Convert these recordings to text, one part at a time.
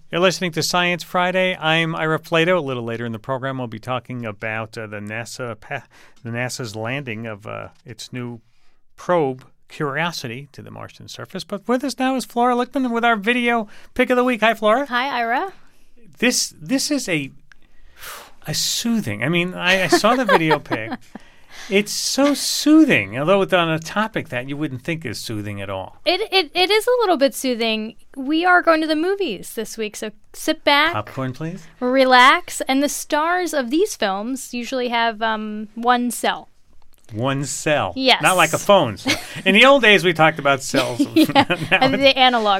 You're listening to Science Friday. I'm Ira Flato. A little later in the program, we'll be talking about the NASA's landing of its new probe, Curiosity, to the Martian surface. But with us now is Flora Lichtman with our video pick of the week. Hi, Flora. Hi, Ira. This is a soothing. I mean, I saw the video pick. It's so soothing, although it's on a topic that you wouldn't think is soothing at all. It is a little bit soothing. We are going to the movies this week, so sit back. Popcorn, please. Relax. And the stars of these films usually have one cell. One cell. Yes. Not like a phone. In the old days, we talked about cells. And the analog.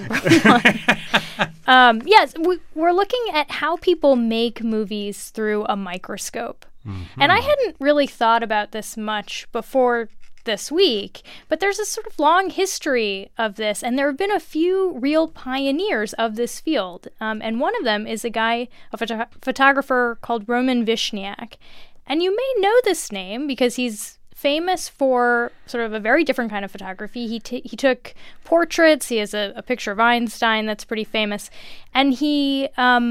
Yes, we're looking at how people make movies through a microscope. Mm-hmm. And I hadn't really thought about this much before this week, but there's a sort of long history of this, and there have been a few real pioneers of this field. And one of them is a photographer called Roman Vishniac. And you may know this name because he's famous for sort of a very different kind of photography. He took portraits. He has a picture of Einstein that's pretty famous. And he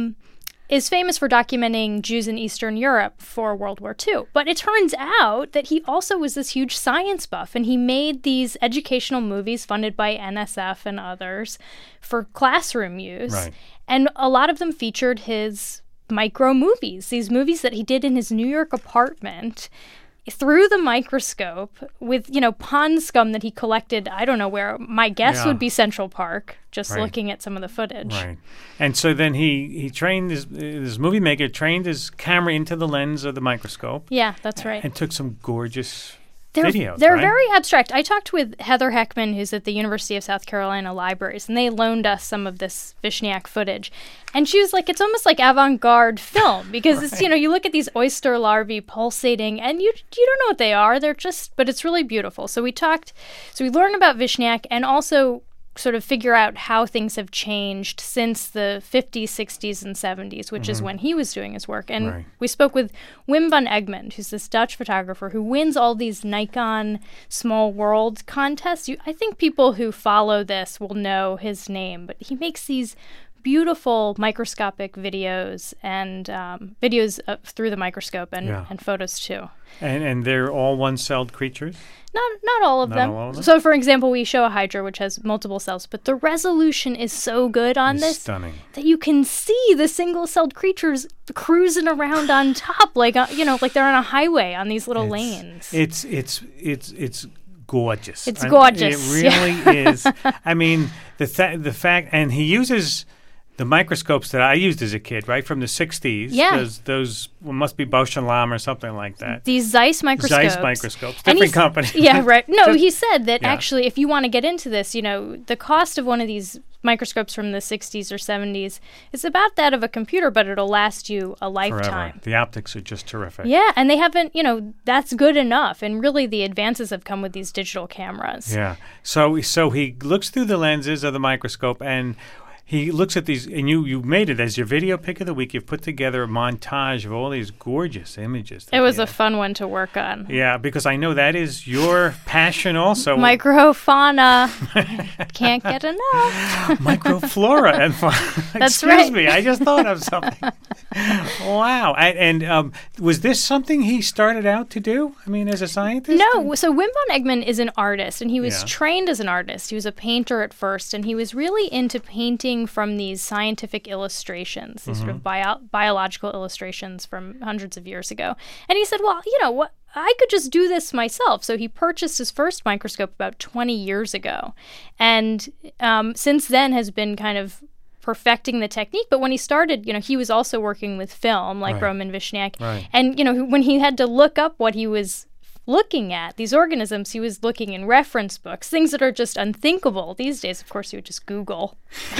is famous for documenting Jews in Eastern Europe for World War II. But it turns out that he also was this huge science buff, and he made these educational movies funded by NSF and others for classroom use. Right. And a lot of them featured his micro movies, these movies that he did in his New York apartment through the microscope with, pond scum that he collected, I don't know where. My guess would be Central Park, just looking at some of the footage. Right. And so then he trained his movie maker, trained his camera into the lens of the microscope. Yeah, that's right. And took some gorgeous videos. They're very abstract. I talked with Heather Heckman, who's at the University of South Carolina Libraries, and they loaned us some of this Vishniac footage. And she was like, it's almost like avant-garde film because it's, you look at these oyster larvae pulsating and you don't know what they are. But it's really beautiful. So we learned about Vishniac and also sort of figure out how things have changed since the 50s, 60s, and 70s, which is when he was doing his work. And we spoke with Wim van Egmond, who's this Dutch photographer who wins all these Nikon Small World contests. I think people who follow this will know his name, but he makes these beautiful microscopic videos and videos through the microscope and photos too. And they're all one-celled creatures? Not all of them. All of them. So, for example, we show a hydra which has multiple cells, but the resolution is so good on this stunning that you can see the single-celled creatures cruising around on top, like like they're on a highway on these little lanes. It's gorgeous. It's gorgeous. It really is. I mean, the fact, and he uses the microscopes that I used as a kid, right, from the 60s. Yeah. Those must be Bausch & Lomb or something like that. These Zeiss microscopes. Zeiss microscopes. Different company. Yeah, right. No, he said that actually if you want to get into this, the cost of one of these microscopes from the 60s or 70s is about that of a computer, but it'll last you a lifetime. Forever. The optics are just terrific. Yeah, and they haven't, that's good enough. And really the advances have come with these digital cameras. Yeah. So he looks through the lenses of the microscope and he looks at these, and you made it as your video pick of the week. You've put together a montage of all these gorgeous images. It was a fun one to work on. Yeah, because I know that is your passion also. Microfauna. Can't get enough. Microflora and fauna. That's Excuse me, I just thought of something. Wow. And was this something he started out to do? I mean, as a scientist? No. So Wim van Egmond is an artist, and he was trained as an artist. He was a painter at first, and he was really into painting from these scientific illustrations, these sort of biological illustrations from hundreds of years ago. And he said, well, what? I could just do this myself. So he purchased his first microscope about 20 years ago. And since then has been kind of perfecting the technique. But when he started, he was also working with film like Roman Vishniac. Right. And, when he had to look up what he was looking at, these organisms, he was looking in reference books, things that are just unthinkable. These days, of course, you would just Google.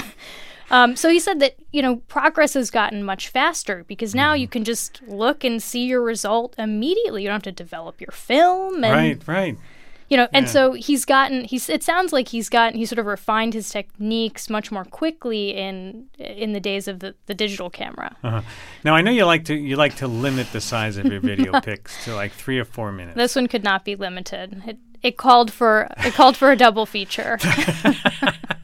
So he said that, progress has gotten much faster because now you can just look and see your result immediately. You don't have to develop your film. And, Right. And so it sounds like he sort of refined his techniques much more quickly in the days of the digital camera. Uh-huh. Now I know you like to limit the size of your video picks to like 3 or 4 minutes. This one could not be limited. It called for a double feature.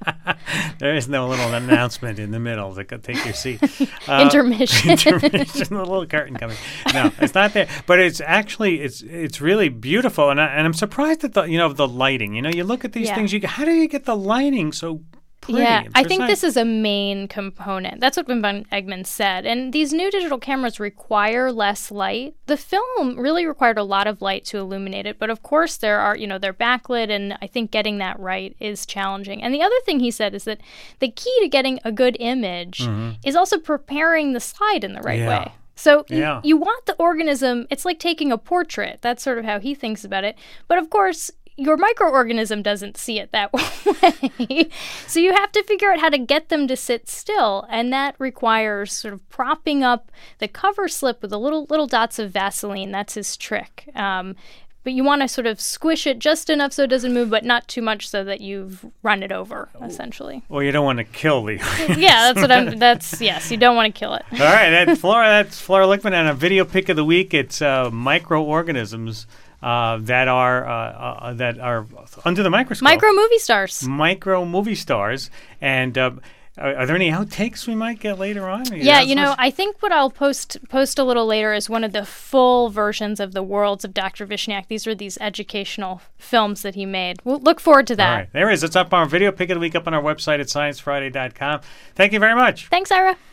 There is no little announcement in the middle to go take your seat. Intermission. Intermission, a little curtain coming. No, it's not there. But it's actually it's really beautiful, and I'm surprised at the lighting. You look at these things. How do you get the lighting so pretty? Yeah, I think this is a main component. That's what Wim van Egmond said. And these new digital cameras require less light. The film really required a lot of light to illuminate it. But of course, they're backlit, and I think getting that right is challenging. And the other thing he said is that the key to getting a good image is also preparing the slide in the right way. So you want the organism, it's like taking a portrait. That's sort of how he thinks about it. But of course, your microorganism doesn't see it that way. So you have to figure out how to get them to sit still. And that requires sort of propping up the cover slip with the little dots of Vaseline. That's his trick. But you want to sort of squish it just enough so it doesn't move, but not too much so that you've run it over, essentially. Well, you don't want to kill the Yeah, yes, you don't want to kill it. All right, that's Flora Lichtman, and a video pick of the week. It's microorganisms that are under the microscope. Micro movie stars. Micro movie stars. And are there any outtakes we might get later on? Yeah, I think what I'll post a little later is one of the full versions of The Worlds of Dr. Vishniac. These are these educational films that he made. We'll look forward to that. All right, there it is. It's up on our video pick of the week up on our website at sciencefriday.com. Thank you very much. Thanks, Ira.